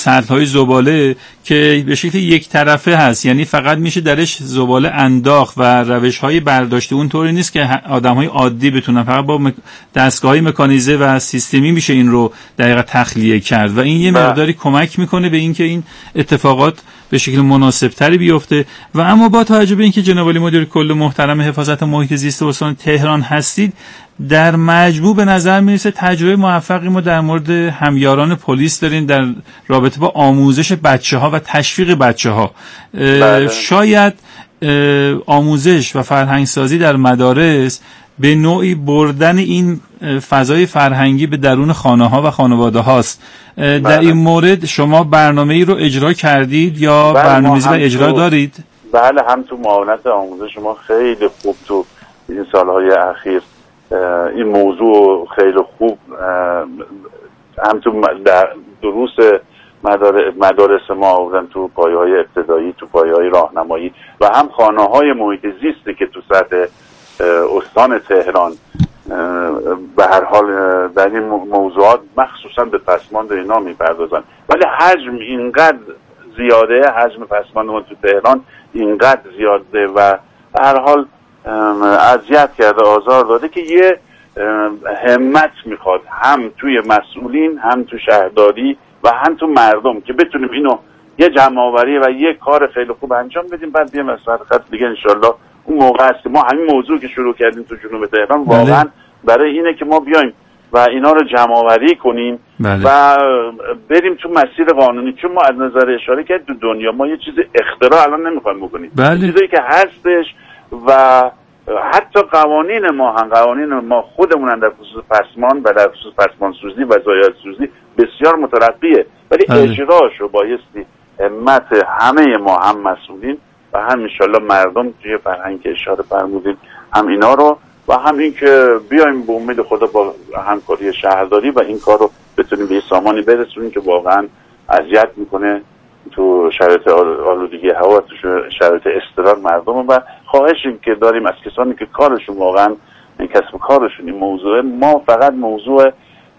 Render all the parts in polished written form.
سطل‌های زباله که به شکل یک طرفه هست، یعنی فقط میشه درش زباله انداخت و روش‌های برداشت اون طوری نیست که آدم‌های عادی بتونن، فقط با دستگاه‌های مکانیزه و سیستمی میشه این رو دقیقاً تخلیه کرد و این یه مقداری کمک میکنه به اینکه این اتفاقات به شکل مناسب‌تری بیفته. و اما با توجه به اینکه جناب عالی مدیر کل محترم حفاظت محیط زیست استان تهران هستید، در مجموع به نظر میرسه تجربه موفقی ما در مورد همیاران پلیس دارین در رابطه با آموزش بچه‌ها و تشویق بچه‌ها. شاید آموزش و فرهنگسازی در مدارس به نوعی بردن این فضای فرهنگی به درون خانه‌ها و خانواده هاست. در این مورد شما برنامه‌ای رو اجرا کردید یا برنامه‌ریزی و اجرا دارید؟ بله، هم تو معاونت آموزش ما خیلی خوب تو این سالهای اخیر این موضوع خیلی خوب هم تو دروس مدارس ما آوردن، تو پایه‌های ابتدایی، تو پایه‌های راهنمایی و هم خانه‌های محیط زیستی که تو سطح استان تهران به هر حال در این موضوعات مخصوصا به پسماند اینا میپردازن. ولی حجم اینقدر زیاده، حجم پسماند ما تو تهران اینقدر زیاده و به هر حال اذیت کرده، آزار داده که یه همت میخواد هم توی مسئولین، هم تو شهرداری و هم تو مردم که بتونیم اینو یه جمع‌آوری و یه کار خیلی خوب انجام بدیم. بعد یه مسئله دیگه انشالله اون موقع است که ما همین موضوع که شروع کردیم تو جنوب تهران واقعا برای اینه که ما بیایم و اینا رو جمع‌آوری کنیم و بریم تو مسیر قانونی، چون ما از نظر اشاره کرد تو دنیا ما یه چیز اختراع الان نمیخوایم بکنیم، چیزی که هستش و حتی قوانین ما خودمون در خصوص پسمان و در خصوص پسمان سوزی و ضایعات سوزی بسیار مترقیه، ولی اجراشو بایستی همت همه ما، هم مسئولین و هم انشالله مردم توی فرهنگ که اشاره فرمودید، هم اینا رو و هم این که بیایم به امید خدا با همکاری شهرداری و این کار رو بتونیم به سامانی برسونیم که واقعا اذیت میکنه تو شرایط آلودگی هوا، تو شرایط اضطرار مردم. و خواهشیم که داریم از کسانی که کارشون واقعا کسب کارشون این موضوع، ما فقط موضوع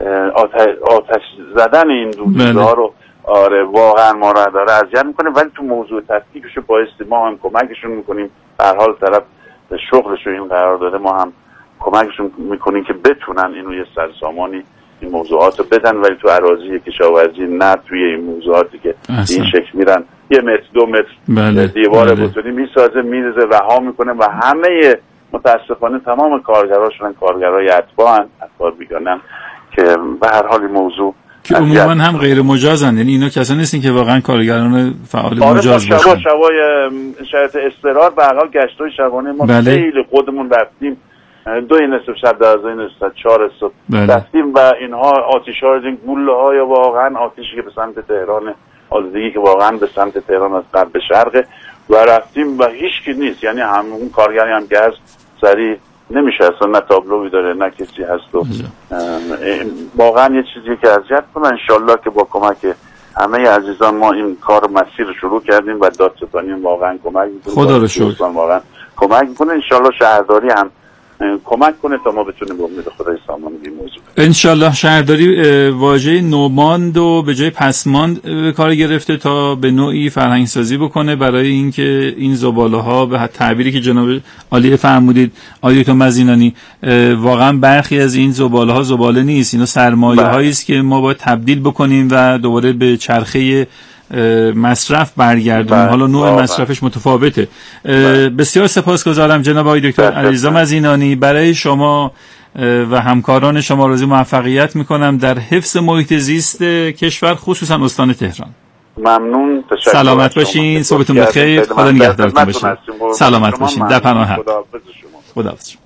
آتش زدن این دودها رو واقعا ما را داره اذیت میکنه، ولی تو موضوع تفکیکش بایستی ما هم کمکشون میکنیم. به هر حال طرف شغلش رو این قرار داده، ما هم کمکشون میکنیم که بتونن اینو یه سرسامانی این موضوعات رو بدن، ولی تو اراضی کشاورزی نه توی این موضوعاتی که این شکل میرن 1 متر 2 متر دیوار بتونی میسازه میرزه رها میکنه و همه متاسفانه تمام کارگراشون کارگرای اتباع بیگانن که به هر حال این موضوع که عموما هم غیر مجازن، یعنی اینا کسانی نیستن که واقعا کارگران فعال مجاز باشن. شبای شرایط اضطرار به هر حال گشتای شبانه ما خیلی خودمون رفتیم 2 نصف شب 12 نصف شب 4 صبح رفتیم و اینها آتش‌ها رو گله‌های واقعا آتشی که به سمت تهران، آلودگی که واقعا به سمت تهران از غرب به شرق و رفتیم و هیچ کی نیست، یعنی همون کارگری هم گاز سری نمیشه اصلا، نه تابلوی داره نه کسی هست و واقعا یه چیزی که اذیت کنه. انشالله که با کمک همه عزیزان ما این کار مسیر شروع کردیم و دادستانی واقعا کمک میکنه، خدا رو شکر واقعا کمک میکنه. انشالله شهرداری هم کمک کنه تا ما بتونیم به امید خدای سامان این موضوع. انشالله شهرداری واژه نوماند و به جای پسماند به کار گرفته تا به نوعی فرهنگ سازی بکنه برای اینکه این زباله ها به تعبیری که جناب عالی فرمودید آقای دکتر مزینانی، واقعا برخی از این زباله ها زباله نیست، اینا سرمایه هایی است که ما باید تبدیل بکنیم و دوباره به چرخه مصرف برگردونیم. حالا نوع مصرفش متفاوته. بسیار سپاسگزارم جناب آقای دکتر علیرضا مزینانی. برای شما و همکاران شما آرزوی موفقیت میکنم در حفظ محیط زیست کشور، خصوصا استان تهران. ممنون، تشکر. سلامت باشین، صبحتون بخیر، خدا نگهدارتون باشه. سلامت باشین، در پناه حق. خداحافظ شما.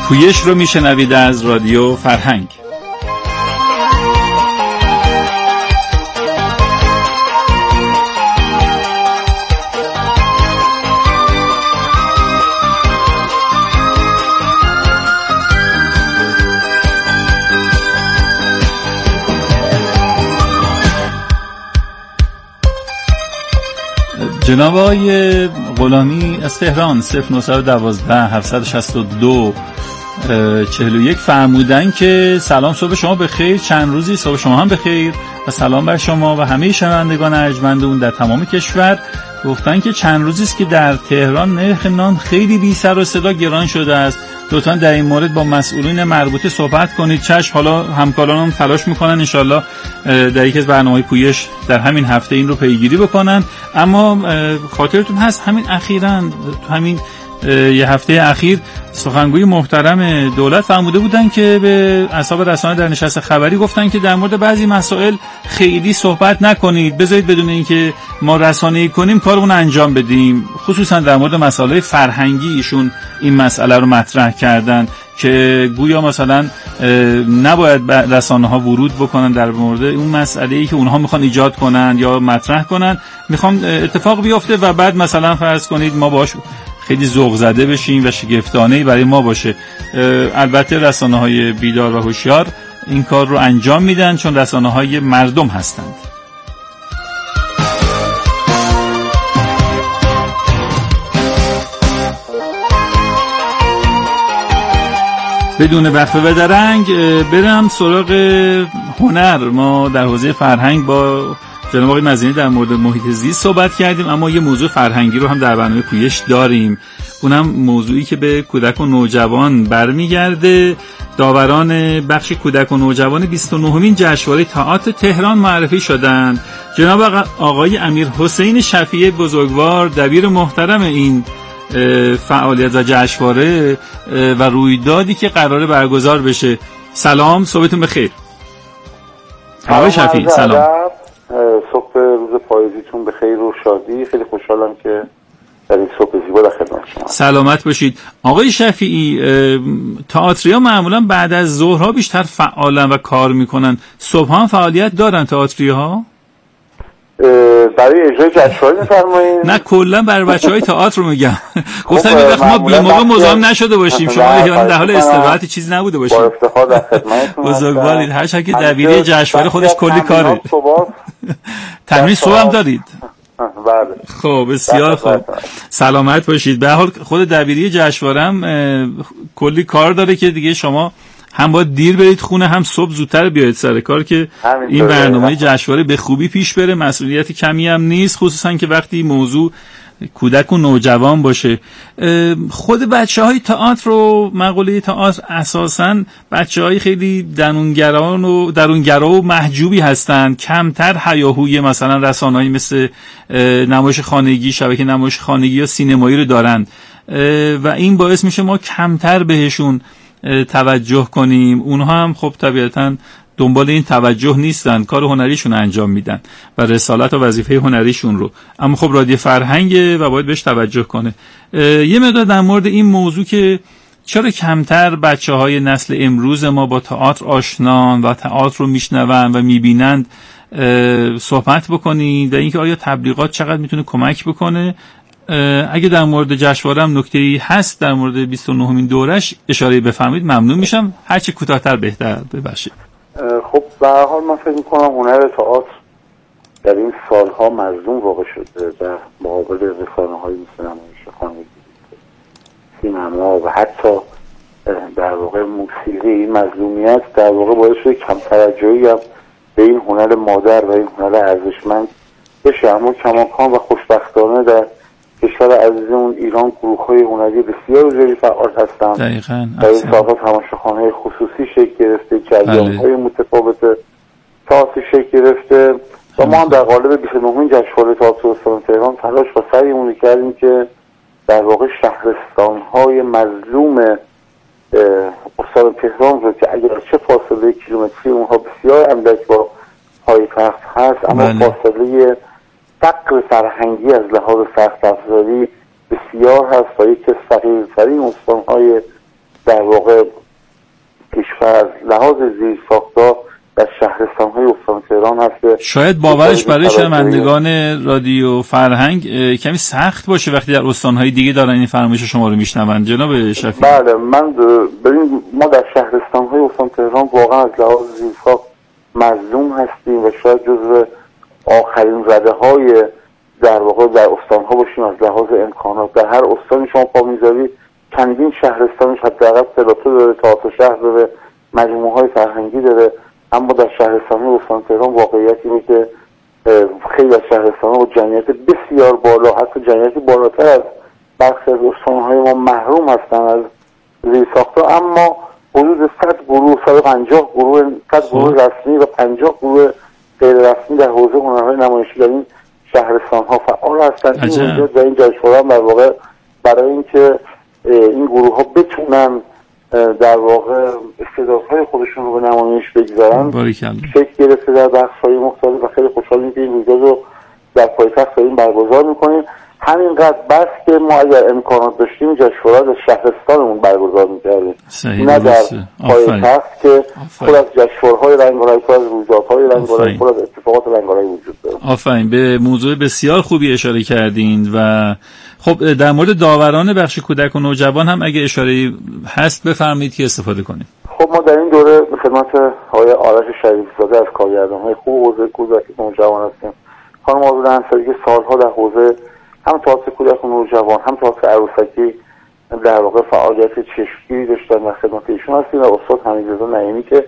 پویش رو میشنوید از رادیو فرهنگ. جناب آقای غلامی از تهران 0912 762 41 فرمودن که سلام، صبح شما بخیر، چند روزی صبح شما هم بخیر و سلام بر شما و همه شنوندگان ارجمندون در تمام کشور. گفتن که چند روزی است که در تهران نرخ نان خیلی بی سر و صدا گران شده است، لطفاً در این مورد با مسئولین مربوطه صحبت کنید. چشم، حالا همکارانم تلاش میکنن انشالله در یکی از برنامه‌های پویش در همین هفته این رو پیگیری بکنن. اما خاطرتون هست همین اخیراً همین یه هفته اخیر سخنگوی محترم دولت فرموده بودن که به اصحاب رسانه در نشست خبری گفتن که در مورد بعضی مسائل خیلی صحبت نکنید، بذارید بدون اینکه ما رسانه‌ای کنیم کارمون انجام بدیم. خصوصا در مورد مسائل فرهنگی ایشون این مسئله رو مطرح کردن که گویا مثلا نباید رسانه‌ها ورود بکنن در مورد اون مسئله‌ای که اونها میخوان ایجاد کنن یا مطرح کنن، میخوان اتفاق بیفته و بعد مثلا فرض کنید ما باش خیلی ذوق زده بشیم و شگفتانه‌ای برای ما باشه. البته رسانه‌های بیدار و هوشیار این کار رو انجام میدن چون رسانه‌های مردم هستند. بدون وقفه و درنگ برم سراغ هنر. ما در حوزه فرهنگ با جناب آقای مزینی در مورد محیط زیست صحبت کردیم، اما یه موضوع فرهنگی رو هم در برنامه پویش داریم. اونم موضوعی که به کودک و نوجوان برمیگرده. داوران بخش کودک و نوجوان 29مین جشنواره تئاتر تهران معرفی شدند. جناب آقای امیرحسین شفیع بزرگوار دبیر محترم این فعالیت و جشنواره و رویدادی که قراره برگزار بشه. سلام، صبحتون بخیر. آقای شفیع سلام. صبح روز پاییزیتون به خیر و شادی. خیلی خوشحالم که در این صبح زیبا در خدمت شما. سلامت باشید. آقای شفیعی، تئاتریا معمولا بعد از ظهرها بیشتر فعالن و کار میکنن، صبح هم فعالیت دارن تئاتری‌ها؟ برای اجرای جشنواره می‌فرمایید؟ نه کلا برای بچهای تئاتر رو میگم. گفتم این وقت ما بی‌موقع مزاحم نشده باشیم، شما در حال استراحت چیزی نبوده باشید. با افتخار در خدمتتون. بزرگوارید. هر چقدر که دبیری جشنواره خودش کلی کاره. تمرین صبح هم دارید؟ بله. خب بسیار خوب. سلامت باشید. به هر حال خود دبیری جشنواره هم کلی کار داره که دیگه شما هم باید دیر برید خونه هم صبح زودتر بیاید سر کار که این برنامه جشنواره به خوبی پیش بره. مسئولیت کمی هم نیست، خصوصا که وقتی موضوع کودک و نوجوان باشه. خود بچه‌های تئاتر و مقوله تئاتر اساساً بچه‌های خیلی درونگرا و محجوبی هستند، کمتر هیاهوی مثلا رسانه‌ای مثل نمایش خانگی، شبکه نمایش خانگی یا سینمایی رو دارند و این باعث میشه ما کمتر بهشون توجه کنیم. اونها هم خب طبیعتاً دنبال این توجه نیستن، کار هنریشون انجام میدن و رسالت و وظیفه هنریشون رو، اما خب رادیو فرهنگه و باید بهش توجه کنه. یه مقدار در مورد این موضوع که چرا کمتر بچه‌های نسل امروز ما با تئاتر آشنان و تئاتر رو میشنون و میبینند صحبت بکنید و اینکه آیا تبلیغات چقدر میتونه کمک بکنه. اگه در مورد جشنواره هم نکته‌ای هست در مورد 29مین دورش اشاره بفرمایید ممنون میشم، هرچی کوتاه‌تر بهتر. ببخشید. خب به هر حال من فکر می‌کنم هنر تئاتر در این سالها مظلوم واقع شده در مقابل رسانه‌های مثل نمایش خانگی، سینما و حتی در واقع موسیقی. این مظلومیت در واقع باعث شده کم توجهی هم به این هنر مادر و این هنر ارزشمند بشه. اما کماکان و خوشبختانه در کشور عزیزمون ایران گروه‌های هنری بسیار زیادی فعال هستند. دقیقاً. در این سال‌ها تماشاخانه‌های خصوصی شکل گرفته، جریان‌های متفاوت تئاتر شکل گرفته و ما هم در قالب 29مین جشنواره تئاتر استان تهران تلاش و سعیمون کردیم که در واقع شهرستان‌های مظلوم استان تهران رو که اگرچه فاصله کیلومتری اونها بسیار اندک با پایتخت هست، اما فاصله فقر فرهنگی از لحاظ سخت افزاری بسیار هست و یکی از فقیرترین استان‌های در واقع کشور لحاظ زیرساخت‌ها در شهرستان‌های استان تهران هست. شاید باورش برای شنوندگان رادیو فرهنگ کمی سخت باشه وقتی در استان‌های دیگه دارن این فرمایش شما رو میشنون جناب شفیعی. بله، ببین ما در شهرستان‌های استان تهران واقعا از لحاظ زیرساخت مظلوم هستیم و شاید جزو آخرین رده‌های در واقع در استان‌ها باشیم از لحاظ امکانات. در هر استانی شما پا می‌ذاری چندین شهرستانش حداقل پلاته داره، تئاتر شهر داره، مجموعه‌های فرهنگی داره، اما در شهرستان‌های استان تهران واقعیت اینه که خیلی از شهرستان‌ها با جمعیت بسیار بالا، حتی جمعیتی بالاتر از برخی از استان‌های ما محروم هستن از زیرساخت‌ها، اما حدود 100 گروه، 150 گروه، 100 گروه رسمی و 50 گروه غیر رسمی در حوزه هنرهای نمایشی در این شهرستان‌ها فعال هستند. این وجود در این جشنواره در واقع برای اینکه این گروه‌ها بتونن در واقع استعدادهای خودشون رو به نمایش بگذارن شکل گرفته در بخش‌های مختلف و خیلی خوشحالیم که این رویداد رو در پایتخت داریم برگزار می‌کنیم. همینقدر بس که ما اگر امکانات داشتیم جشنواره در شهرستانمون برگزار می‌کردیم، نه در پایتخت که پر از جشنواره‌های رنگارنگ، پر از رویدادهای رنگارنگ، پر از اتفاقات رنگارنگ وجود داره. آفرین، به موضوع بسیار خوبی اشاره کردین. و خب در مورد داوران بخش کودک و نوجوان هم اگه اشاره هست بفرمایید که استفاده کنیم. خب ما در این دوره به خدمت آقای آرش شریف‌زاده از کارگردان‌های خوب حوزه کودک و نوجوان هستیم. خانم آزاده انصاری که سالها در حوزه هم تئاتر کودک و نوجوان هم تئاتر عروسکی در واقع فعالیت چشمگیری داشتن و خدمت ایشون هستیم، و استاد حمیدرضا نعیمی که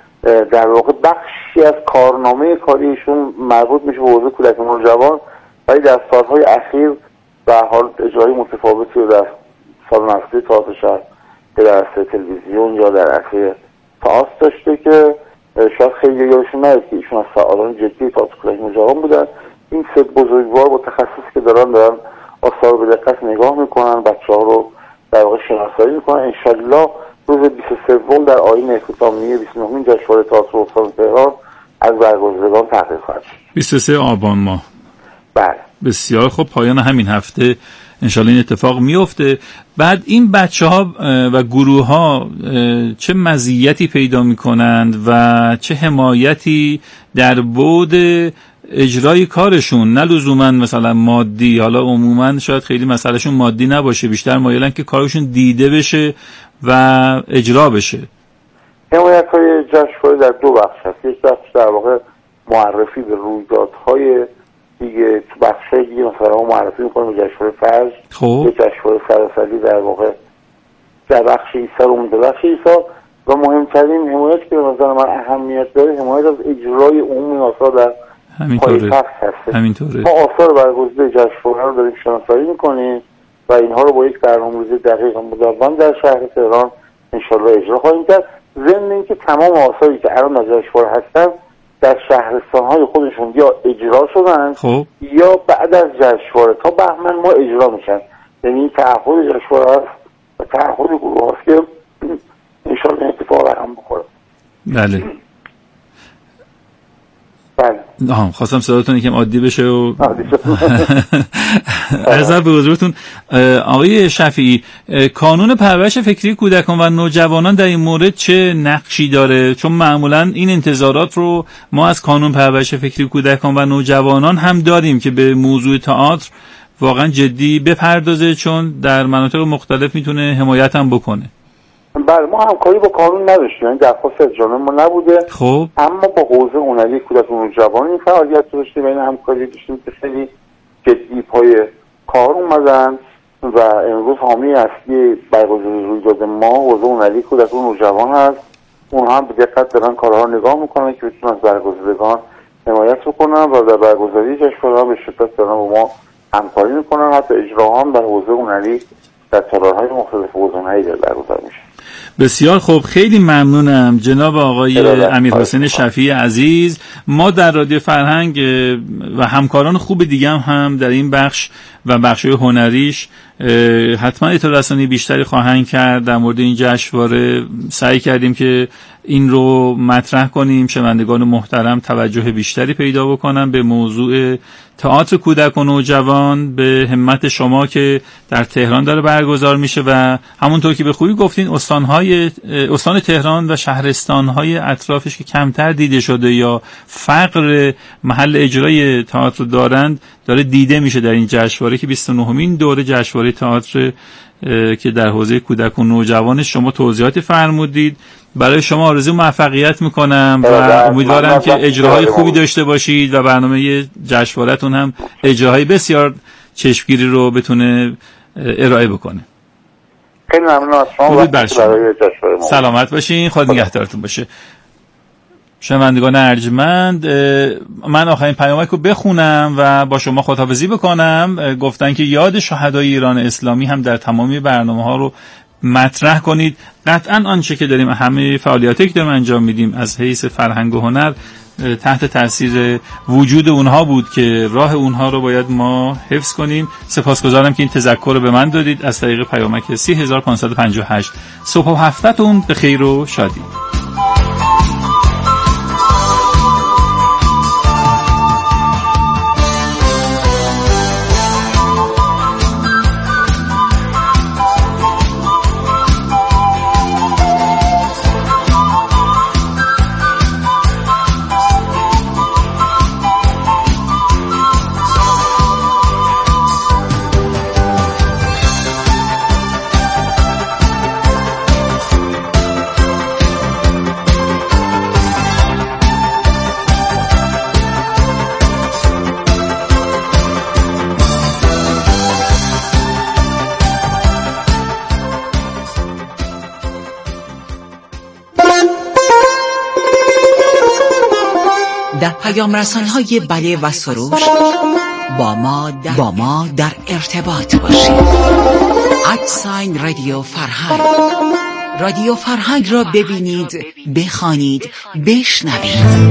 در واقع بخشی از کارنامه کاری ایشون مربوط میشه به حوزه کودک و نوجوان، ولی در سالهای اخیر به حال اجرای متفاوتی رو در سال نقدی تئاتر شهر در عرصه تلویزیون یا در عرصه تئاتر داشته که شاید خیلی یادشون نیاد که ایشون از فعالان جدی تئاتر کودک و نوجوان بودن. این سه بزرگوار با تخصصی که دارن آثار رو به دقت نگاه میکنن، بچه‌ها رو در واقع شناسایی میکنن. انشالله روز 23 در آیین اختتامیه 29مین جشنواره تئاتر استان تهران از برگزیدگان تحقیق خواهد شد. 23 آبان ماه. بله. بسیار خب، پایان همین هفته انشالله این اتفاق میفته. بعد این بچه‌ها و گروه‌ها چه مزیتی پیدا میکنند و چه حمایتی در بعد اجرای کارشون، نه لزوما مثلا مادی، حالا عموما شاید خیلی مسئلهشون مادی نباشه، بیشتر مایلن که کارشون دیده بشه و اجرا بشه. حمایت‌های جشنواره در دو بخش هست. یک بخش در واقع معرفی به رویدادهای دیگه، تو بخشای دیگه مثلا ما معرفی می‌کنیم به جشنواره فجر، خب جشنواره سراسری در واقع در بخش ایسا رو مونده بخش ایسا، و مهمترین حمایتی که به نظر من اهمیت داره حمایت از اجرای عمومی آثار در همینطوره. ما آثار برگزیده جشنواره رو داریم شناسایی میکنیم و اینها رو با یک برنامه‌ریزی دقیق مدون در شهر تهران انشالله اجرا خواهیم کرد. ضمن اینکه تمام آثاری که الان در جشنواره هستن در شهرستان‌های خودشون یا اجرا شدن یا بعد از جشنواره تا بهمن ما اجرا میشن. یعنی این تعهد جشنواره است و تعهد گروه هست که انشالله اتفاق رقم بخوره. بله. خواستم صداتون یکم عادی بشه و عرض به حضورتون آقای شفیعی، کانون پرورش فکری کودکان و نوجوانان در این مورد چه نقشی داره؟ چون معمولا این انتظارات رو ما از کانون پرورش فکری کودکان و نوجوانان هم داریم که به موضوع تئاتر واقعا جدی بپردازه، چون در مناطق مختلف میتونه حمایت هم بکنه. بله، ما همکاری با کانون نداشتیم، یعنی درخواست از جانب ما نبوده. خب اما با حوزه هنری کودک و نوجوان این فعالیت داشتیم و این همکاری داشتیم که خیلی جدی پای کار اومدن و امروز حامی اصلی برگزاری رویداد ما حوزه هنری کودک و نوجوان هست. اونها هم به دقت دارن کارها رو نگاه میکنن که بتونن از برگزیدگان حمایت بکنن و در برگزاری جشنواره به شدت دارن با ما همکاری میکنن. حتی اجراها هم در حوزه هنری در تالارهای مختلف حوزه هنری برگزار میشه. بسیار خوب، خیلی ممنونم جناب آقای امیرحسین شفیعی عزیز. ما در رادیو فرهنگ و همکاران خوب دیگه هم در این بخش و بخش‌های هنریش حتما اطلاع رسانی بیشتری خواهند کرد در مورد این جشنواره. سعی کردیم که این رو مطرح کنیم، شنوندگان محترم توجه بیشتری پیدا بکنن به موضوع تئاتر کودک و نوجوان به همت شما که در تهران داره برگزار میشه و همونطور که به خوبی گفتین استان تهران و شهرستان‌های اطرافش که کمتر دیده شده یا فقر محل اجرای تئاتر دارند داره دیده میشه در این جشنواره که 29مین دوره جشنواره تئاتر که در حوزه کودک و نوجوان شما توضیحات فرمودید. برای شما آرزو موفقیت میکنم و امیدوارم که اجراهای خوبی داشته باشید و برنامه جشنواره‌تون هم اجراهای بسیار چشمگیری رو بتونه ارائه بکنه. خیلی ممنون از شما. برای جشنواره سلامت باشین، خدا نگهدارتون باشه. شنوندگان ارجمند، من آخرین پیامک رو بخونم و با شما خداحافظی بکنم. گفتن که یاد شهدای ایران اسلامی هم در تمامی برنامه‌ها رو مطرح کنید. قطعا آنچه که داریم، همه فعالیاتی که داریم انجام میدیم از حیث فرهنگ و هنر تحت تاثیر وجود اونها بود که راه اونها رو باید ما حفظ کنیم. سپاسگزارم که این تذکر رو به من دادید از طریق پیامک 30558. صبح و هفته‌تون به خیر و شادی. در پیام رسان‌های بله و سروش با ما در ارتباط باشید. @رادیو فرهنگ. رادیو فرهنگ را ببینید، بخوانید، بشنوید.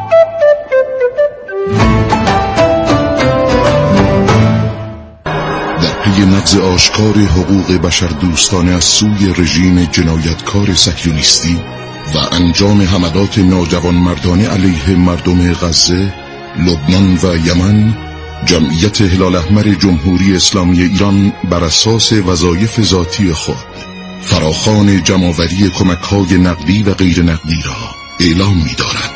در پی نقض آشکار حقوق بشر دوستانه از سوی رژیم جنایتکار صهیونیستی و انجام حملات ناجوانمردانه علیه مردم غزه، لبنان و یمن، جمعیت هلال احمر جمهوری اسلامی ایران بر اساس وظایف ذاتی خود فراخوان جمع‌آوری کمک‌های نقدی و غیر نقدی را اعلام می‌دارد.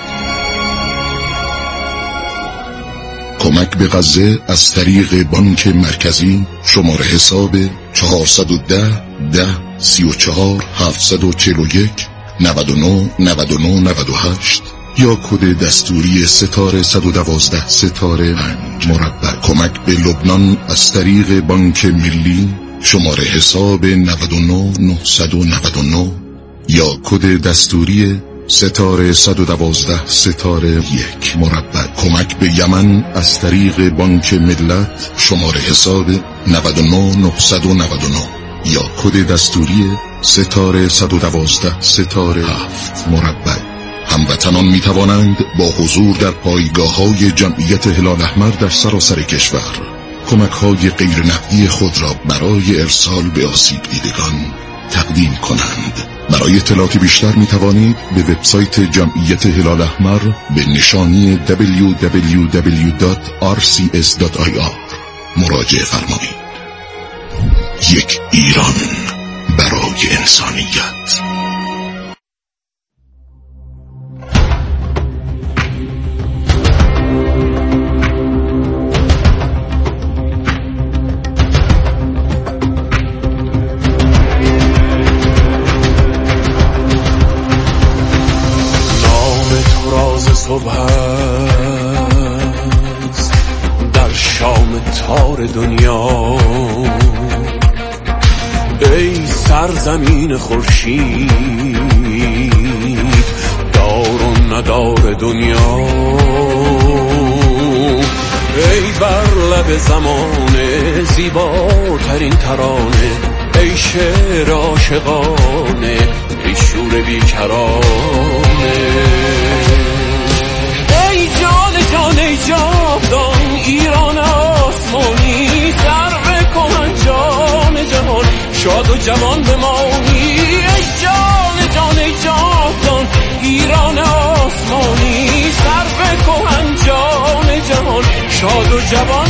کمک به غزه از طریق بانک مرکزی شماره حساب 410 10 34 741 99 99 98 یا کد دستوری ستاره 112 ستاره 5 مربع. کمک به لبنان از طریق بانک ملی شماره حساب 99 999 یا کد دستوری ستاره 112 ستاره 1 مربع. کمک به یمن از طریق بانک ملت شماره حساب 99 999 یا کد دستوری ستاره 112 ستاره 7 مربع. هموطنان می توانند با حضور در پایگاه‌های جمعیت هلال احمر در سراسر کشور کمک‌های غیر نقدی خود را برای ارسال به آسیب دیدگان تقدیم کنند. برای اطلاعات بیشتر می توانید به وبسایت جمعیت هلال احمر به نشانی www.rcs.ir مراجعه فرمایید. یک ایران برای انسانیت. صبح است در شام تار دنیا، ای سرزمین خورشید دار و ندار دنیا، ای بر لب زمانه زیباترین ترانه، ای شعر عاشقانه، ای شور بیکرانه، ای جاودان ایران آسمانی، سر کهن جان جهان شاد و جوان بمانی، ای جان ای جاودان ایران آسمانی، سر کهن جان جهان شاد و جوان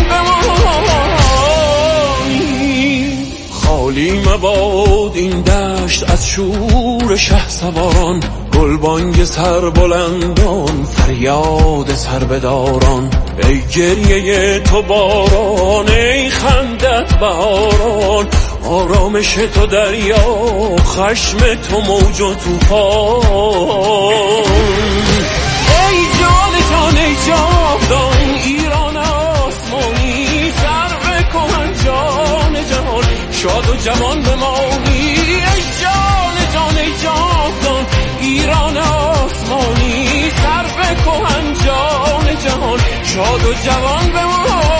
بمانی. خالی مباد این دشت از شور شهسواران، گلبانگ سربلندان، فریاد سربداران. ای گریه تو باران، ای خندت بهاران، آرامش تو دریا، خشم تو موج و طوفان. ای جان جان ای جاودان ایران آسمانی، سرو کهن جان جهان، شاد و جوان بمانی. ای جان جان ای جاودان ایران آسمانی، سرو کهن جان جهان، شاد و جوان بمانی.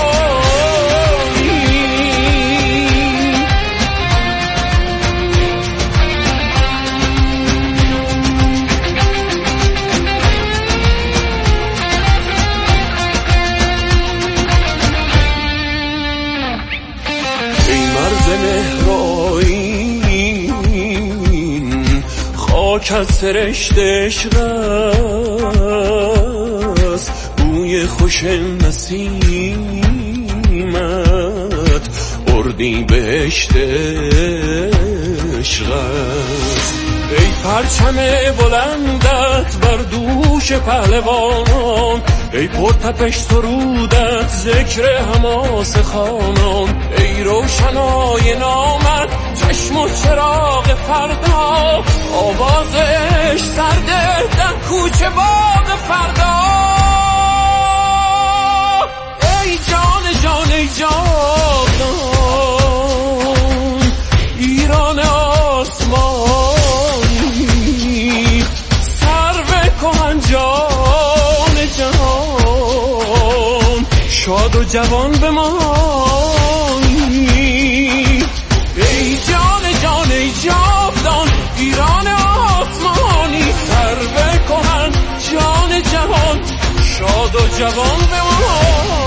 خاک از سرشت عشق است، بوی خوش نسیمت، اردی بهشت عشق است. ای پرچم بلندت بر دوش پهلوانان، ای پرتپش سرودت ذکر حماس خانان. ای روشنای نامت چشم و چراغ فردا، آواز عشق سرده در کوچه باغ فردا. ای جان جان ای جاودان ایران آسمانی، سرو کهن جان جهان، شاد و جوان بمانی. ای جان جان ای جاودان ایران آسمانی، سرو کهن جان جهان، شاد و جوان بمانی.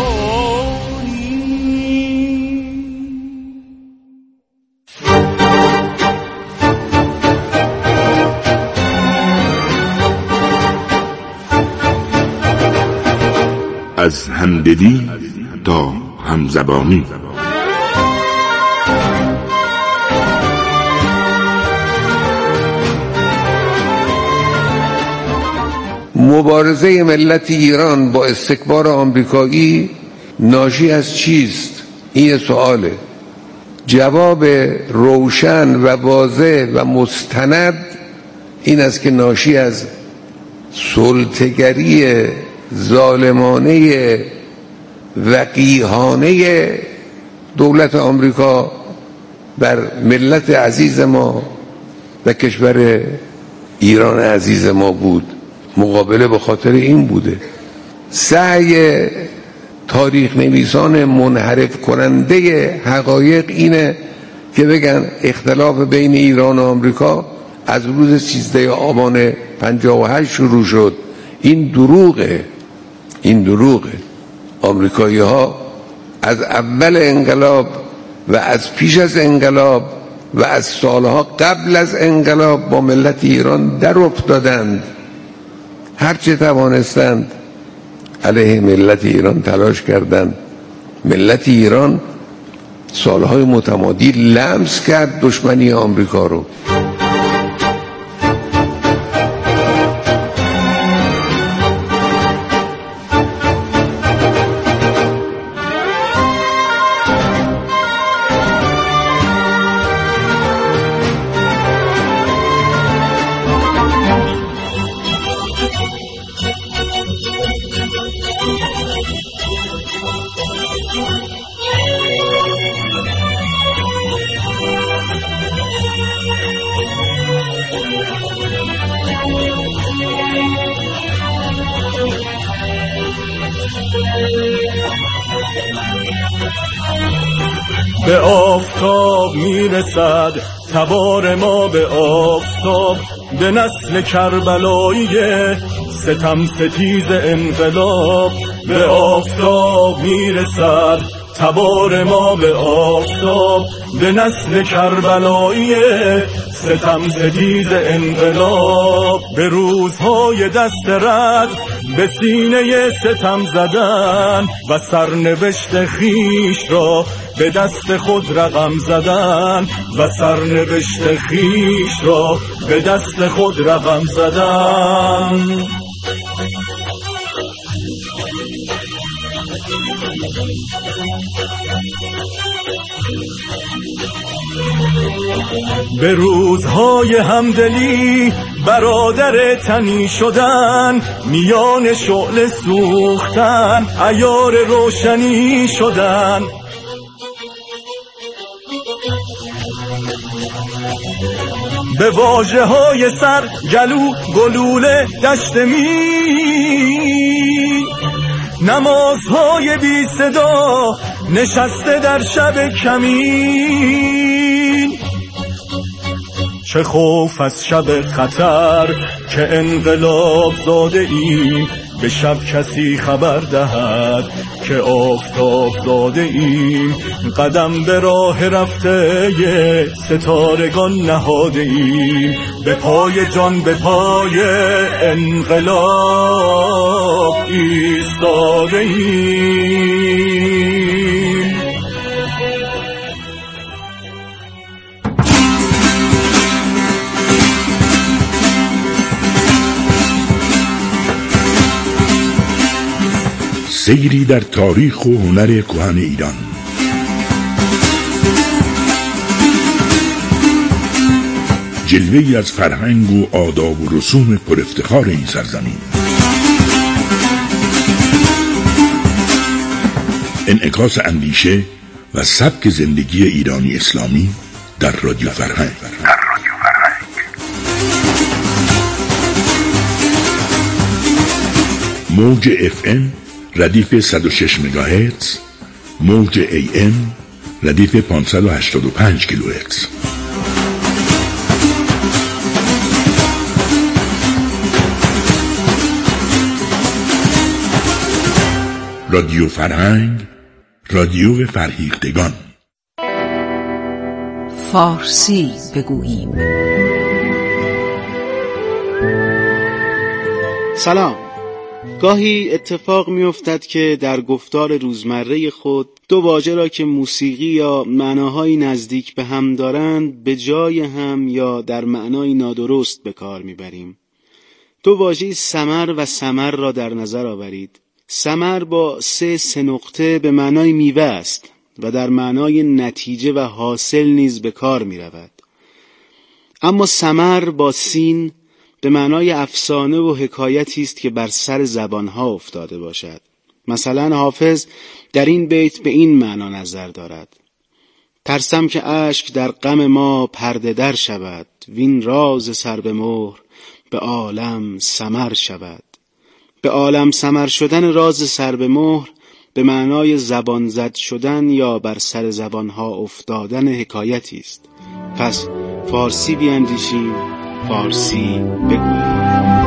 از همدلی تا همزبانی. مبارزه ملت ایران با استکبار آمریکایی ناشی از چیست؟ این سواله. جواب روشن و واضح و مستند این است که ناشی از سلطه‌گری ظالمانه وقیحانه دولت آمریکا بر ملت عزیز ما و کشور ایران عزیز ما بود. مقابله به خاطر این بوده. سعی تاریخ نویسان منحرف کننده حقایق اینه که بگن اختلاف بین ایران و آمریکا از روز 13 آبان 58 شروع شد. این دروغه. این دروغه. آمریکایی ها از اول انقلاب و از پیش از انقلاب و از سالها قبل از انقلاب با ملت ایران در افتادند. هرچه توانستند علیه ملت ایران تلاش کردند. ملت ایران سالهای متمادی لمس کرد دشمنی آمریکا رو. به آفتاب میرسد تبار ما، به آفتاب، به نسل کربلایی ستم ستیز انقلاب. به آفتاب میرسد تبار ما، به آفتاب، به نسل کربلایی ستم زدید انقلاب، به روزهای دست رد به سینه ستم زدن و سرنوشت خیش را به دست خود رقم زدن و سرنوشت خیش را به دست خود رقم زدن. به روزهای همدلی برادر تنی شدن، میان شعله سوختن عیار روشنی شدن. به واژه های سر گلو گلوله دشت می، نمازهای بی صدا نشسته در شب کمین. چه خوف از شب خطر که انقلاب زاده ایم، به شب کسی خبر دهد که آفتاب زاده ایم. قدم به راه رفته ستارگان نهاده ایم، به پای جان به پای انقلاب ایستاده ایم. سیری در تاریخ و هنر کهن ایران. جلوه‌ای از فرهنگ و آداب و رسوم پر افتخار این سرزمین. انعکاس اندیشه و سبک زندگی ایرانی اسلامی در رادیو فرهنگ. موج FM ردیف 106 مگاهرتز، موج AM ردیف 585 کیلوهرتز. رادیو فرهنگ، رادیو فرهیختگان. فارسی بگوییم. سلام. گاهی اتفاق می‌افتد که در گفتار روزمره خود دو واژه را که موسیقی یا معناهای نزدیک به هم دارند به جای هم یا در معنای نادرست به کار می‌بریم. دو واژه ثمر و ثمر را در نظر آورید. ثمر با سه نقطه به معنای میوه است و در معنای نتیجه و حاصل نیز به کار می‌رود. اما ثمر با سین به معنای افسانه و حکایتی است که بر سر زبانها افتاده باشد. مثلا حافظ در این بیت به این معنا نظر دارد: ترسم که اشک در غم ما پرده در شود، وین راز سر به مهر به عالم ثمر شود. به عالم ثمر شدن راز سر به مهر به معنای زبان زد شدن یا بر سر زبانها افتادن حکایتی است. پس فارسی بیاندیشیم، فارسی بگوییم.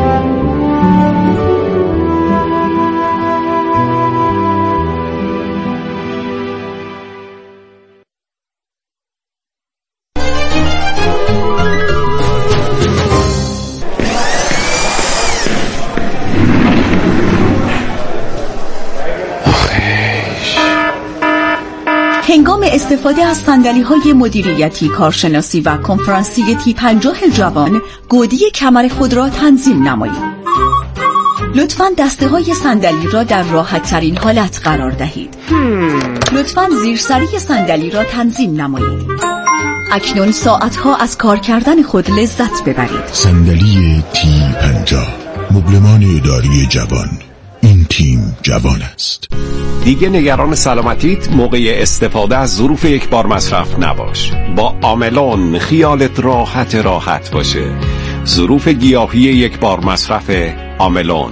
هنگام استفاده از صندلی‌های مدیریتی، کارشناسی و کنفرانسی تیپ 50 جوان، گودی کمر خود را تنظیم نمایید. لطفاً دسته‌های صندلی را در راحت‌ترین حالت قرار دهید. لطفاً زیرسری صندلی را تنظیم نمایید. اکنون ساعت‌ها از کار کردن خود لذت ببرید. صندلی تیپ 50، مبلمان اداری جوان. این تیم جوان است. دیگه نگران سلامتیت موقع استفاده از ظروف یک بار مصرف نباش. با آملون خیالت راحت باشه. ظروف گیاهی یک بار مصرف آملون.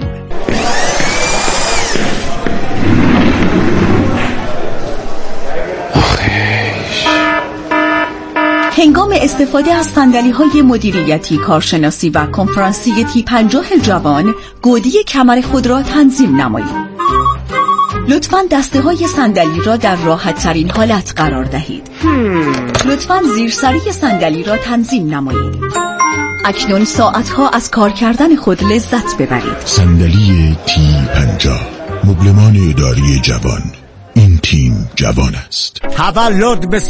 هنگام استفاده از صندلی‌های مدیریتی، کارشناسی و کنفرانسی تیپ 50 جوان، گودی کمر خود را تنظیم نمایید. لطفاً دسته های صندلی را در راحت ترین حالت قرار دهید. لطفاً زیرسری صندلی را تنظیم نمایید. اکنون ساعتها از کار کردن خود لذت ببرید. صندلی T50 مبلمان اداری جوان. این تیم جوان است. تولد به